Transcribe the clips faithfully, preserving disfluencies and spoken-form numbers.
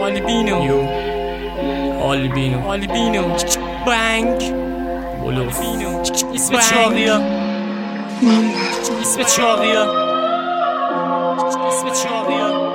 آلبینو یو آلبینو آلبینو بنگ بلوف بینو اسم چاقیا اسم چاقیا اسم چاقیا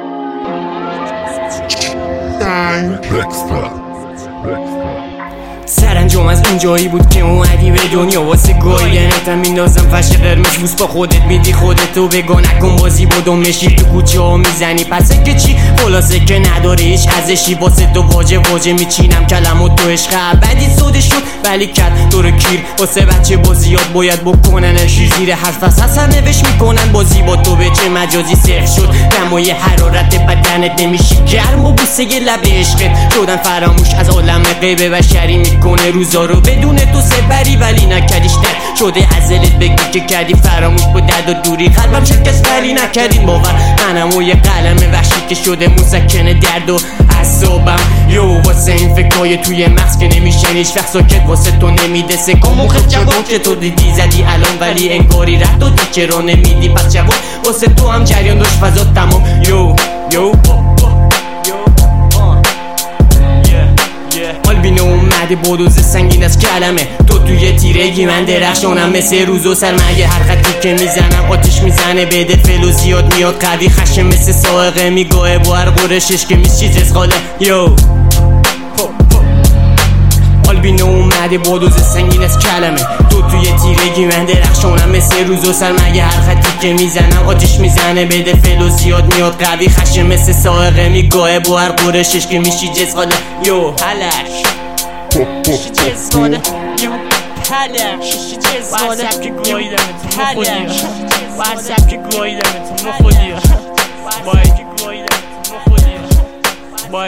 سرانجام از اونجایی بود که اومدی به دنیا واسه گاهی میندازم فش قرمز بوس با خودت میدی خودتو بگو نکن بازی بدون مشی تو کوچه ها میزنی پسه که چی خلاصه که نداره هیچ ازشی واسه تو واجه واجه میچینم کلمو تو عشق ابدی سوده شد ولی کرد دور کیر واسه بچه بازیات باید بکننش زیر حرف از حسن نوش میکنن بازی با تو به چه مجازی صرف شد دمای حرارت بدنت نمیشی گرم و بوسه لب عشقت شدن فراموش از عالم غیب بشری میکنه روزا رو بدون تو سپری ولی نکردیش در شده از دلت بگی که کردی فراموش با درد و دوری قلبم شکست ولی نکردین باور منم و یه قلم وحشی که شده مسکن درد و اعصابم یو واسه این فکرای توی مغز که نمیشن هیچ وقت ساکت واسه تو نمیده سکم مخت جواب که تو دیدی زدی الان ولی انگاری رد دادی چرا نمیدی پس جواب واسه تو هم جریان داشت فضا تمام یو یو آلبینو اومده بودوز سنگین از کلمه تو توی تیرگی من درخشانم مثل روز و سرمایه هر خطی که میزنم آتش میزنه بده فلو زیاد میاد قوی خشم مثل سائقه میگاه با هر قرشش که میشی جزغاله یو آلبینو اومده بودوز سنگین از کلمه تو توی تیرگی من درخشانم مثل روز و سرمایه هر خطی که میزنم آتش میزنه بده فلو زیاد میاد قوی خشم مثل سائقه میگاه با هر قرشش که میشی جزغاله یو پلش شیشی جزغاله یو پلش شیشی جزغاله واسب که گویدمت پلش واسب که گویدمت مخودیا بای بای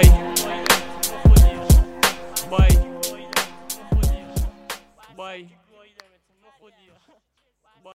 بای بای